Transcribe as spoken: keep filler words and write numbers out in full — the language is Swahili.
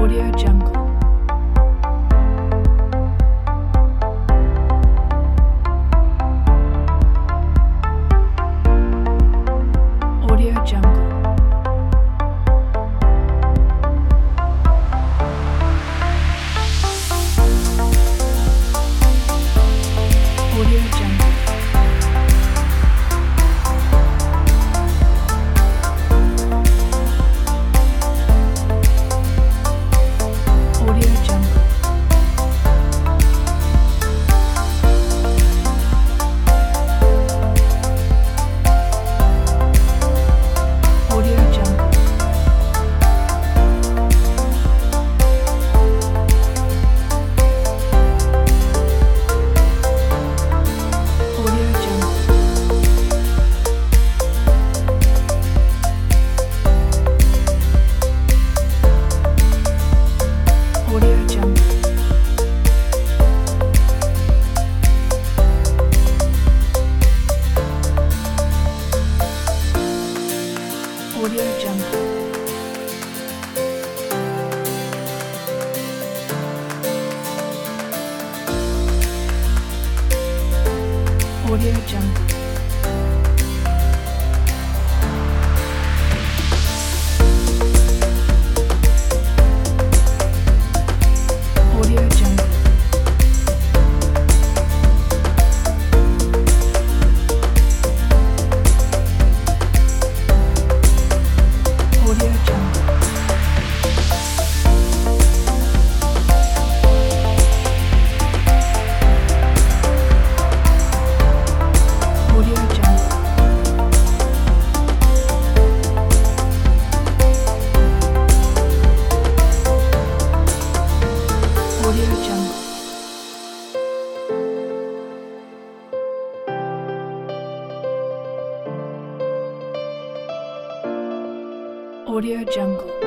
Audio Jungle. Audio Jungle. Audio Jungle. Audio Jungle. Audio Jungle. Audio Jungle. Audio Jungle. Audio Jungle. Audio Jungle. Audio Jungle. Audio Jungle. Audio Jungle. Audio Jungle. Audio Jungle.